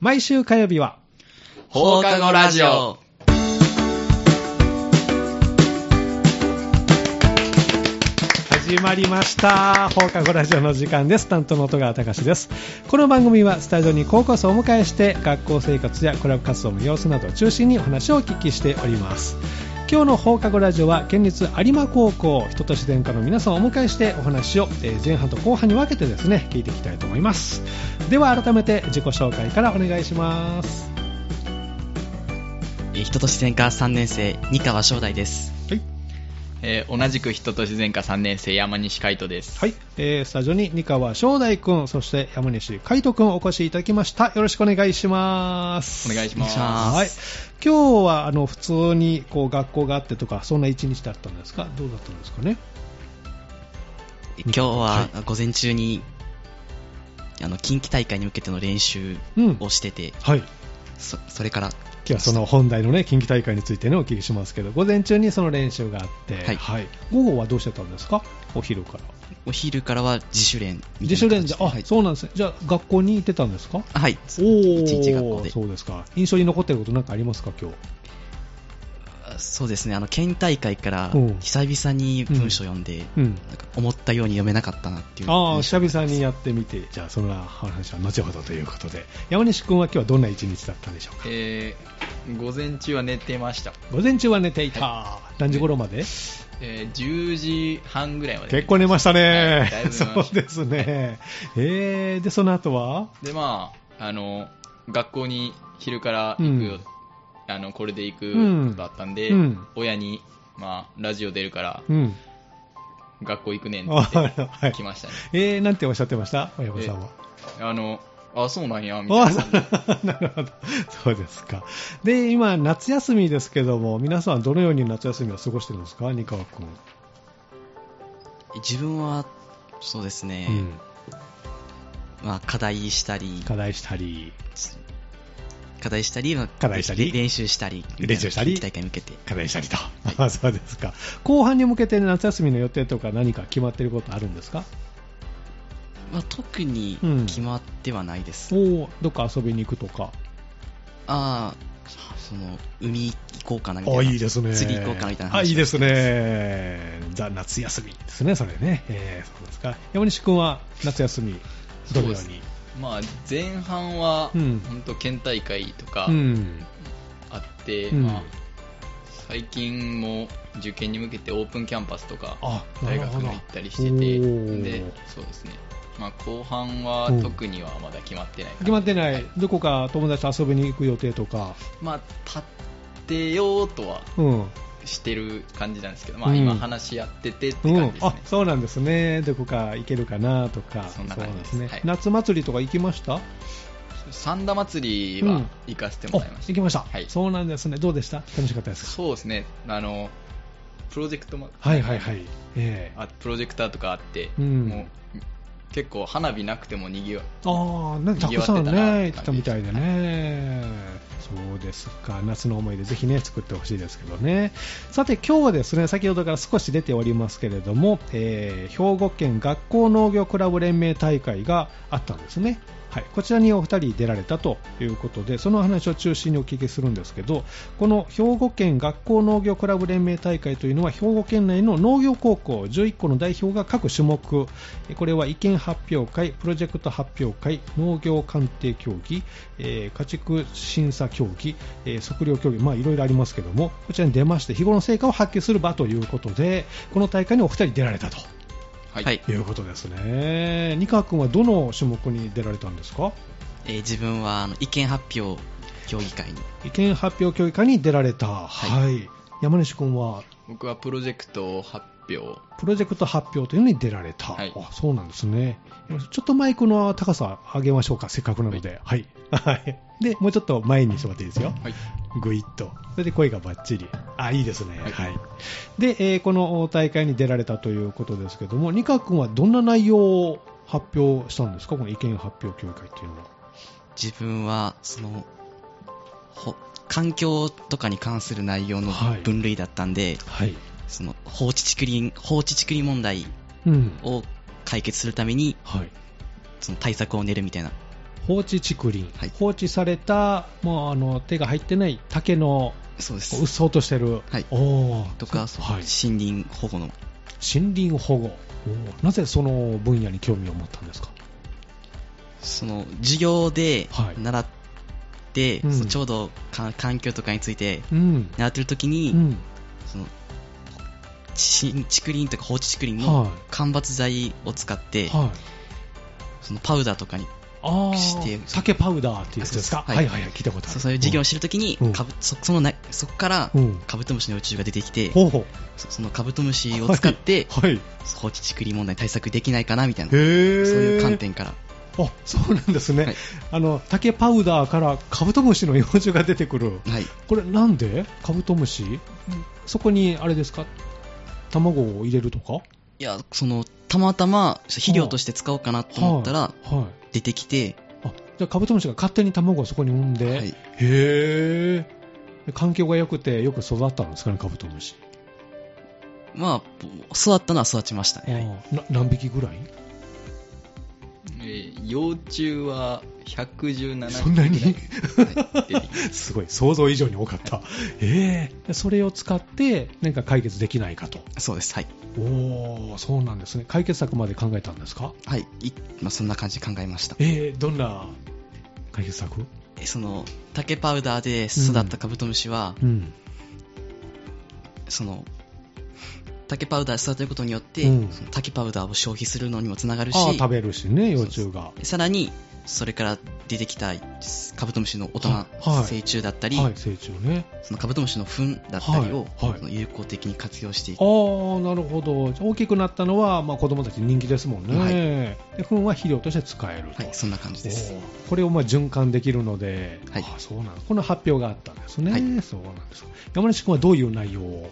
毎週火曜日は放課後ラジオ。 始まりました。放課後ラジオの時間です。担当の戸川隆です。この番組はスタジオに高校生をお迎えして学校生活やクラブ活動の様子などを中心にお話をお聞きしております。今日の放課後ラジオは県立有馬高校人と自然科の皆さんをお迎えしてお話を前半と後半に分けてですね聞いていきたいと思います。では改めて自己紹介からお願いします。 人と自然科3年生二川正大です。 はい。 同じく人と自然科3年生山西海斗です。 はい、スタジオに二川正大くん、そして山西海斗くんお越しいただきました。よろしくお願いします。 お願いします。 はい。今日は普通にこう学校があってとかそんな一日だったんですか？どうだったんですかね？ 今日は午前中に近畿大会に向けての練習をしてて、 はい。 それから今日はその本題のね近畿大会についてねお聞きしますけど、午前中にその練習があって、 はいはい、午後はどうしてたんですか？お昼からは自主練みたいな形で。 自主練で、 はい、 そうなんですね。じゃあ学校に行ってたんですか？ はい。 おー、 一日学校で。 そうですか。印象に残っていることなんかありますか今日？ そうですね、県大会から久々に文章読んで、なんか思ったように読めなかったなっていう。 久々にやってみて、じゃあその話は後ほどということで、山西君は今日はどんな一日だったんでしょうか？ 午前中は寝てました。 午前中は寝ていた、はい、何時頃まで ？10時半ぐらいまで。 結構寝ましたね、 はい、 そうですね、でその後はで、学校に昼から行くよ、これで行くことあったんで、親に、ラジオ出るから、学校行くねんって来ましたね。 なんておっしゃってました親御さんは？ そうなんやみたいな。 なるほど、そうですか。で、今夏休みですけども、皆さんどのように夏休みを過ごしてるんですか？二川君。 自分はそうですね、課題したり練習したり近畿大会に向けて課題したりと、はい、そうですか。後半に向けて夏休みの予定とか何か決まっていることあるんですか？ 特に決まってはないです。 どっか遊びに行くとか？ 海行こうかなみたいな。いいですね。釣り行こうかなみたいな話。 いいですね。夏休みですね、それね。そうですか。山西君は夏休みどのように？ 前半は本当県大会とかあって、最近も受験に向けてオープンキャンパスとか大学に行ったりしてて、でそうですね。後半は特にはまだ決まってない。 決まってない。どこか友達と遊びに行く予定とか？ 立てようとはしてる感じなんですけど、今話し合っててって感じですね。 そうなんですね。どこか行けるかなとか。 そんな感じですね。 夏祭りとか行きました？ 三田祭りは行かせてもらいました。 行きました。 はい。 そうなんですね。どうでした？楽しかったですか？ そうですね。プロジェクトもプロジェクターとかあって、もう結構花火なくてもにぎわってたな。 たくさんね行ってたみたいでね。そうですか。夏の思い出ぜひね作ってほしいですけどね。さて今日はですね、先ほどから少し出ておりますけれども、兵庫県学校農業クラブ連盟大会があったんですね。はい、こちらにお二人出られたということで、その話を中心にお聞きするんですけど、この兵庫県学校農業クラブ連盟大会というのは兵庫県内の農業高校11個の代表が各種目、これは意見発表会、プロジェクト発表会、農業鑑定競技、家畜審査競技、測量競技、いろいろありますけども、こちらに出まして日頃の成果を発揮する場ということで、この大会にお二人出られたと。はい、いうことですね。二川君はどの種目に出られたんですか？ 自分は意見発表競技会に出られた。はい。山西君は？ 僕はプロジェクト発表というのに出られた。はい、そうなんですね。ちょっとマイクの高さ上げましょうか、せっかくなので。はい。で、もうちょっと前にしてもらっていいですよ。はい。ぐいっと。それで声がバッチリ。いいですね。はい。で、この大会に出られたということですけども、二川君はどんな内容を発表したんですか？この意見発表協議会っていうのは。 自分は環境とかに関する内容の分類だったんで、その放置竹林問題を解決するために、その対策を練るみたいな放置竹林、 はい、 放置されたもう手が入ってない竹のそうですうっそうとしてる、 はい、とか、はい、森林保護の森林保護、なぜその分野に興味を持ったんですか？ その授業で習って、はい、ちょうど環境とかについて習ってる時に、その竹林とか放置竹林の間伐材を使って、はい、そのパウダーとかにして竹パウダーっていうやつですか？はいはいはい、聞いたことある。 そういう授業を知るときに、そこからカブトムシの幼虫が出てきて、そのカブトムシを使って、はいはい、放置竹林問題に対策できないかなみたいな、そういう観点から。 そうなんですね、はい、竹パウダーからカブトムシの幼虫が出てくる、はい、これなんでカブトムシ、そこにあれですか、卵を入れるとか？ いや、たまたま肥料として使おうかなと思ったら出てきて、 じゃあカブトムシが勝手に卵をそこに産んで、はい、へえ、環境が良くてよく育ったんですかね、カブトムシ。 まあ育ったのは育ちましたね。 何匹ぐらい？ 幼虫は117匹。 そんなに、はい、すごい、想像以上に多かった、はい、それを使って何か解決できないかと。 そうです、はい。 そうなんですね。解決策まで考えたんですか？ はい、そんな感じで考えました。 どんな解決策？ 竹パウダーで育ったカブトムシは、竹パウダーで育てることによって、その竹パウダーを消費するのにもつながるし、 食べるしね、幼虫が。 さらにそれから出てきたカブトムシの大人、成虫だったり、 成虫ね、 そのカブトムシの糞だったりを、有効的に活用していく。 なるほど。大きくなったのは、子供たち人気ですもんね、で糞は肥料として使えると。 そんな感じです。これを循環できるので、そうなんです。この発表があったんですね、そうなんです。山梨君はどういう内容を？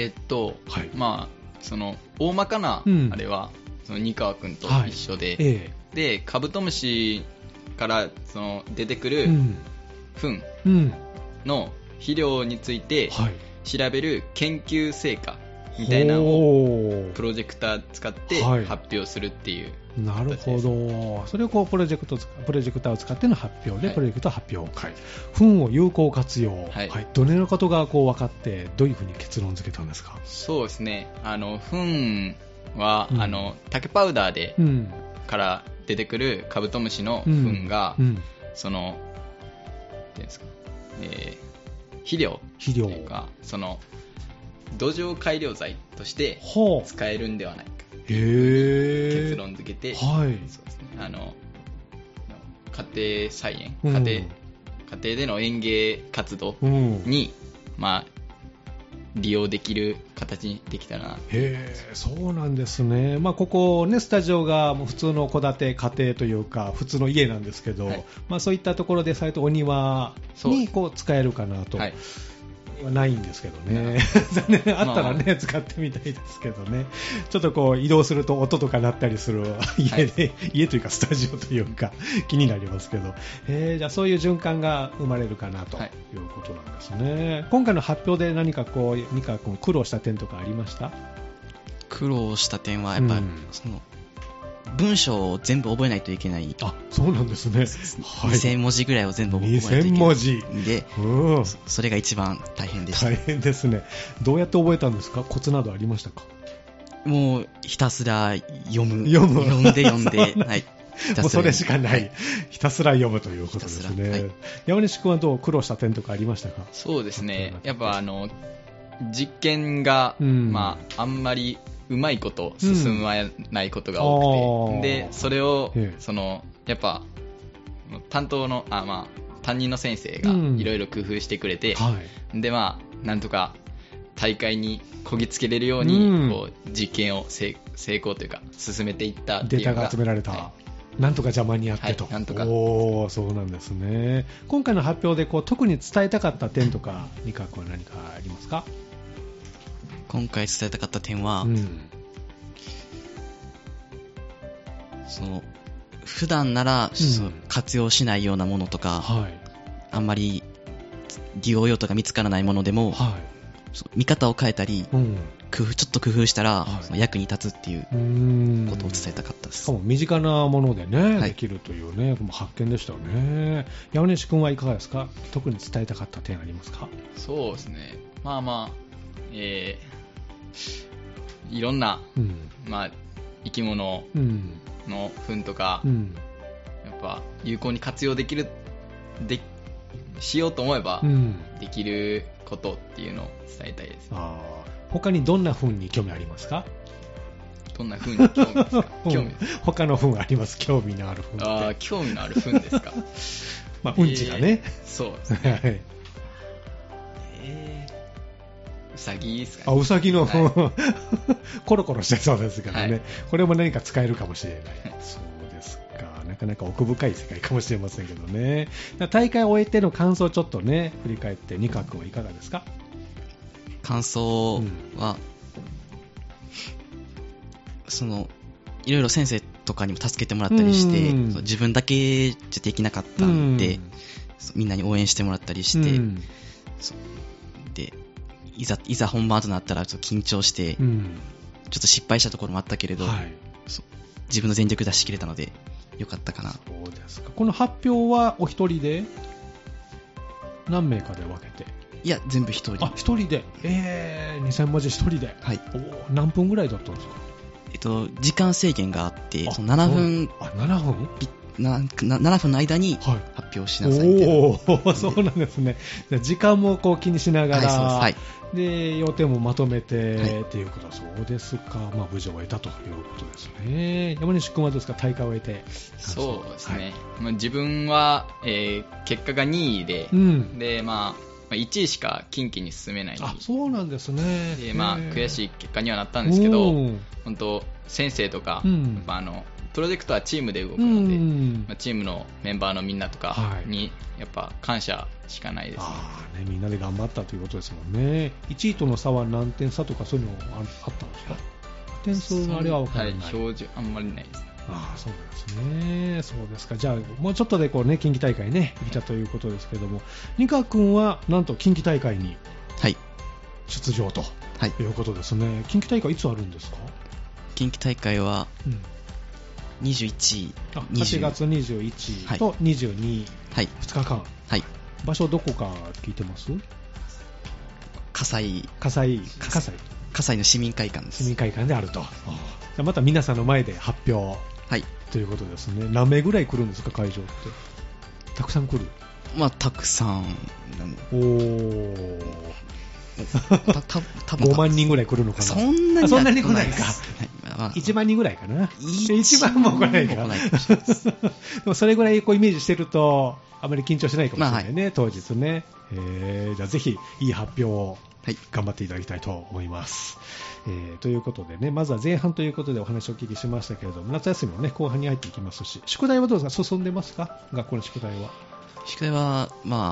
大まかなあれは、その二川君と一緒で、でカブトムシから出てくる糞の肥料について調べる研究成果みたいなのをプロジェクター使って発表するっていう。 なるほど。それをプロジェクターを使っての発表で、プロジェクト発表会、糞を有効活用、どのようなことが分かってどういうふうに結論付けたんですか？ そうですね、糞は、竹パウダーで、から出てくるカブトムシの糞が、なんていうんですか、肥料というか、土壌改良剤として使えるんではないかという結論付けて、そうですね、家庭菜園、家庭での園芸活動に、利用できる形にできたらな。 そうなんですね。ここね、スタジオが普通の戸建て家庭というか普通の家なんですけど、そういったところでされてお庭に使えるかなと。はないんですけどね、残念、あったらね、使ってみたいですけどね、ちょっと移動すると音とか鳴ったりする家というかスタジオというか気になりますけど、じゃあそういう循環が生まれるかなということなんですね。今回の発表で何か二川君苦労した点とかありました？ 苦労した点はやっぱ、文章を全部覚えないといけない。 そうなんですね。 2000文字ぐらいを全部覚えないといけない。2000文字で、それが一番大変でした。 大変ですね。どうやって覚えたんですか？コツなどありましたか？ もうひたすら読んで、はい。 もうそれしかない。ひたすら読むということですね。山西君はどう苦労した点とかありましたか？ そうですね。やっぱ実験が、あんまりうまいこと進まないことが多くて、でそれをやっぱ担当の担任の先生がいろいろ工夫してくれて、でなんとか大会にこぎつけれるように、実験を成功というか進めていったっていうのがデータが集められた、なんとか邪魔にあってと、 なんとか。 そうなんですね。今回の発表で特に伝えたかった点とか、二川君は何かありますか？ 今回伝えたかった点は、普段なら、活用しないようなものとか、あんまり利用用途が見つからないものでも、見方を変えたり、 ちょっと工夫したら、その役に立つっていうことを伝えたかったです。 しかも身近なものでね、できるというね、発見でしたよね。山西君はいかがですか？特に伝えたかった点ありますか？ そうですね。いろんな、生き物の糞とか、やっぱ有効に活用しようと思えば、できることっていうのを伝えたいです。 他にどんな糞に興味ありますか？ どんな糞に興味ですか？ 他の糞あります。興味のある糞って。 興味のある糞ですか？ うんちだね。 そうですね。うさぎですかね。 うさぎの、コロコロしてそうですからね、これも何か使えるかもしれない。そうですか。なかなか奥深い世界かもしれませんけどね。大会を終えての感想をちょっとね、振り返って、ニカ君はいかがですか？ 感想は、いろいろ先生とかにも助けてもらったりして、自分だけじゃできなかったんで、みんなに応援してもらったりして、でいざ本番となったらちょっと緊張して、ちょっと失敗したところもあったけれど、自分の全力出し切れたのでよかったかな。 そうですか。この発表はお一人で何名かで分けて？ いや、全部一人。 一人で。2000文字一人で。 はい。 何分ぐらいだったんですか？ 時間制限があって、7分。 7分 7分の間に発表しなさいみたいな。 そうなんですね。時間も気にしながら、で要点もまとめてっていうことは、そうですか。無事を終えたということですね。山西君はどうですか？大会を終えて。 そうですね。自分は、結果が2位で、で1位しか近畿に進めない。 そうなんですね。 で悔しい結果にはなったんですけど、本当先生とか、プロジェクトはチームで動くので、チームのメンバーのみんなとかにやっぱ感謝しかないですね。 みんなで頑張ったということですもんね。1位との差は何点差とかそういうのあったんですか？点数のあれは分からない。 表示あんまりないですね。 そうなんですね。そうですか。じゃあもうちょっとで近畿大会ね行ったということですけども、ニカ君はなんと近畿大会に出場ということですね。近畿大会いつあるんですか？ 近畿大会は、21、 8月21と22、2日間、場所どこか聞いてます？ 葛西の市民会館です。 市民会館であると。じゃあまた皆さんの前で発表、ということですね。何名ぐらい来るんですか？会場ってたくさん来る？ たくさん。 5万人ぐらい来るのかな。 そんなに来ないか。1万人ぐらいかな。1万も来ないか。でもそれぐらいイメージしてるとあまり緊張しないかもしれないね、当日ね。じゃあぜひいい発表を頑張っていただきたいと思います。ということでね、まずは前半ということでお話をお聞きしましたけれども、夏休みもね後半に入っていきますし、宿題はどうですか？進んでますか？学校の宿題は。 宿題は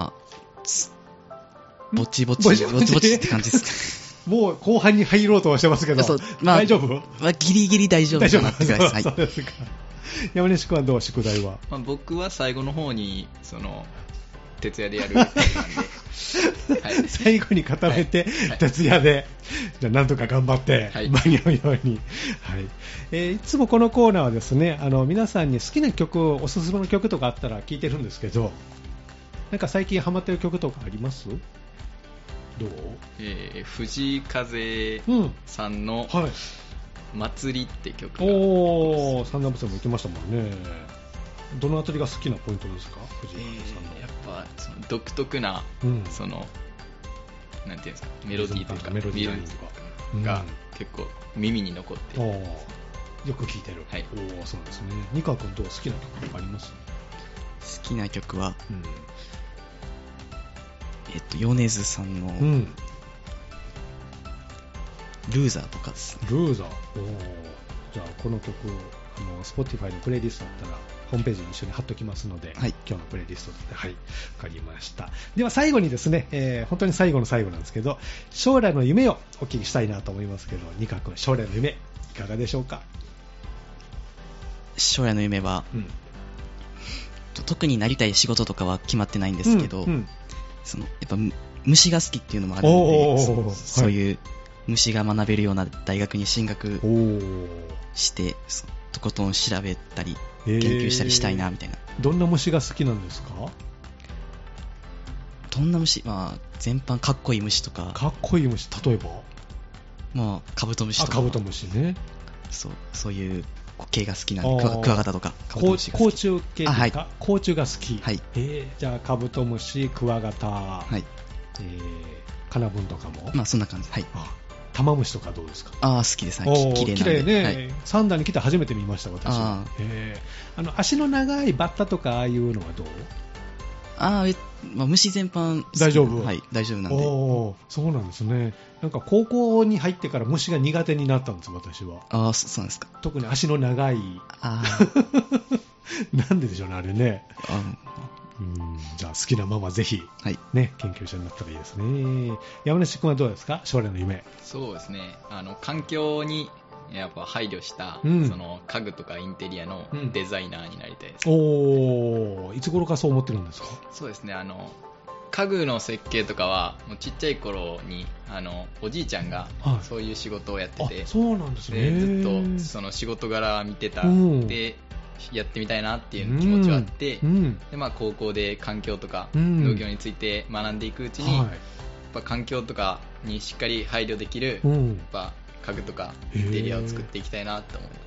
ぼちぼちって感じですか。 もう後半に入ろうとしてますけど、大丈夫？ ギリギリ大丈夫かなってくらいです。 そうですか。山西君はどう？宿題は。 僕は最後の方に徹夜でやるってなんで、 最後に固めて、徹夜で、じゃあなんとか頑張って間に合うように。いつもこのコーナーはですね、皆さんに好きな曲、おすすめの曲とかあったら聞いてるんですけど、なんか最近ハマってる曲とかあります？どう？ 藤風さんの祭りって曲が。 三段ブスも行きましたもんね。どのあたりが好きなポイントですか？藤風さんの。 やっぱ独特な、なんていうんですか、メロディーというかメロディーが結構耳に残ってよく聴いてる。そうですね。ニカ君どう？好きな曲とかあります？ 好きな曲は、米津さんの、ルーザーとかです。 ルーザー。じゃあこの曲Spotify のプレイリストだったらホームページに一緒に貼っておきますので、今日のプレイリストで分かりました。では最後にですね、本当に最後の最後なんですけど、将来の夢をお聞きしたいなと思いますけど、ニカ君、将来の夢いかがでしょうか？ 将来の夢は、特になりたい仕事とかは決まってないんですけど、やっぱ虫が好きっていうのもあるので、そういう虫が学べるような大学に進学してとことん調べたり研究したりしたいなみたいな。 どんな虫が好きなんですか？ どんな虫、まあ、全般かっこいい虫とか。 かっこいい虫、例えば、 まあ、カブトムシとか。 カブトムシね。 そういう系が好きなんで、クワガタとか甲虫系ですか？はい、甲虫が好き。 はい。 じゃあカブトムシ、クワガタ、 はい。 カナブンとかも。 まあそんな感じ。はい。 タマムシとかどうですか？ 好きですね。綺麗なんで。 綺麗ね。はい、3段に来て初めて見ました私。足の長いバッタとかああいうのはどう？ まあ、虫全般大丈夫？ はい、大丈夫なんで。 そうなんですね。なんか高校に入ってから虫が苦手になったんです私は。 そうなんですか。 特に足の長い。なんででしょうねあれね。じゃあ好きなままぜひ、ね、研究者になったらいいですね。山梨君はどうですか？将来の夢。 そうですね。環境にやっぱ配慮した、その家具とかインテリアのデザイナーになりたいです。 いつ頃からそう思ってるんですか？ そうですね。家具の設計とかはもうちっちゃい頃におじいちゃんがそういう仕事をやってて、 そうなんですね。 ずっとその仕事柄見てたでやってみたいなっていう気持ちはあって、でまあ、高校で環境とか農業について学んでいくうちに、やっぱ環境とかにしっかり配慮できる、やっぱ家具とかインテリアを作っていきたいなと思って。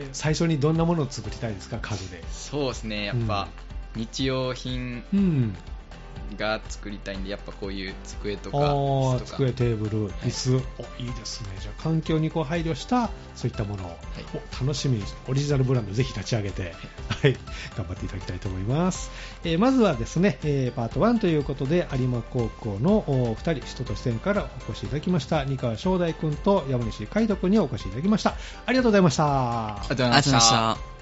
最初にどんなものを作りたいですか？家具で。 そうですね。やっぱ日用品が作りたいんで、やっぱこういう机とか椅子とか。 机、テーブル、椅子、いいですね。じゃあ環境に配慮したそういったものを、楽しみにオリジナルブランドぜひ立ち上げて、頑張っていただきたいと思います。まずはですね、パート1ということで有馬高校の2人人と視点からお越しいただきました二川正大君と山西海斗君にお越しいただきました。ありがとうございました。 ありがとうございました。